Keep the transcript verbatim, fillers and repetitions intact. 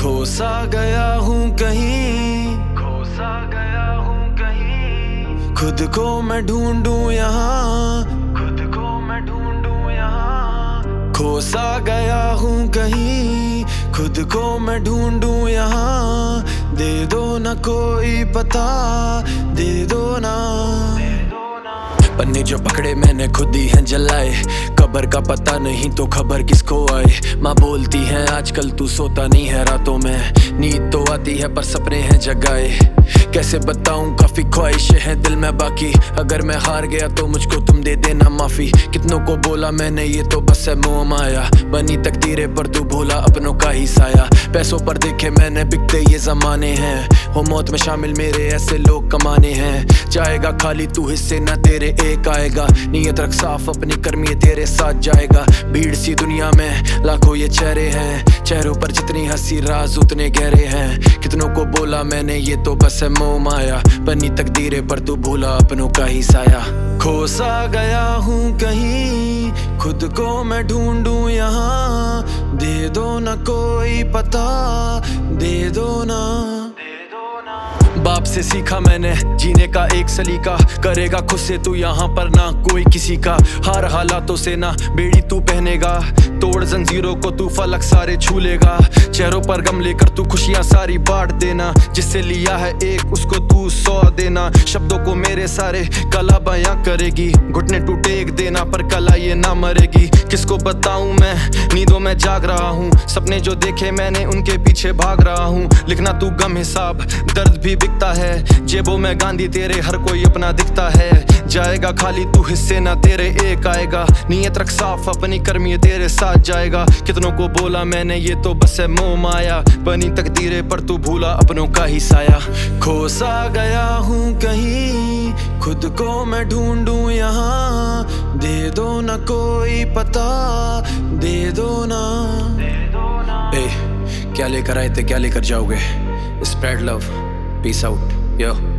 खो सा गया हूँ कहीं, खो सा गया हूँ कहीं, खुद को मैं ढूंढूं यहाँ, खुद को मैं ढूंढूं यहाँ। खो सा गया हूँ कहीं, खुद को मैं ढूंढूं यहाँ। दे दो ना कोई पता, दे दो ना। पन्ने जो पकड़े मैंने खुद ही हैं जलाए, कब्र का पता नहीं तो खबर किसको आए। माँ बोलती है आजकल तू सोता नहीं है रातों में, नींद तो आती है पर सपने हैं जगाए। कैसे बताऊं काफी ख्वाहिशें हैं दिल में बाकी, अगर मैं हार गया तो मुझको तुम दे देना माफी। कितनों को बोला मैंने ये तो बस है मोह माया, बनी तकदीरें पर तू भूला अपनों का ही साया। पैसों पर देखे मैंने बिकते ये जमाने हैं, हो मौत में शामिल मेरे ऐसे लोग कमाने हैं। जाएगा खाली तू हिस्से ना तेरे एक आएगा, नीयत रख साफ अपनी कर्म ये तेरे साथ जाएगा। भीड़ सी दुनिया में लाखों ये चेहरे हैं, चेहरों पर जितनी हंसी राज उतने गहरे हैं। कितनों को बोला मैंने ये तो बस है मोह माया, बनी तकदीरें पर तू भूला अपनों का ही साया। खो सा गया हूँ कहीं, खुद को मैं ढूंढूं यहाँ। दे दो ना कोई पता, दे दो ना। बाप से सीखा मैंने जीने का एक सलीका, करेगा खुद से तू यहाँ पर ना कोई किसी का। हर हालातों से ना बेड़ी तू पहनेगा, तोड़ जंजीरों को तू फलक सारे छू लेगा। चेहरों पर गम लेकर तू खुशियाँ सारी बांट देना, जिससे लिया है एक उसको तू सौ देना। शब्दों को मेरे सारे कला बयां करेगी, घुटने टूटे एक देना पर कला ये ना मरेगी। किसको बताऊं मैं नींदों में जाग रहा हूँ, सपने जो देखे मैंने उनके पीछे भाग रहा हूँ। लिखना तू गम हिसाब दर्द भी बिकता है, जेबों में गांधी तेरे हर कोई अपना दिखता है। जाएगा खाली तू हिस्से ना तेरे एक आएगा, नीयत रख साफ अपनी कर्म ये तेरे साथ जाएगा। कितनों को बोला मैंने ये तो बस है मोह माया, बनी तकदीरें पर तू भूला अपनों का ही साया। खो सा गया हूँ कहीं, खुद को मैं ढूंढूं यहाँ। दे दो ना कोई पता, दे दो ना। ए, क्या लेकर आए थे क्या लेकर जाओगे? स्प्रेड लव, पीस आउट, यो।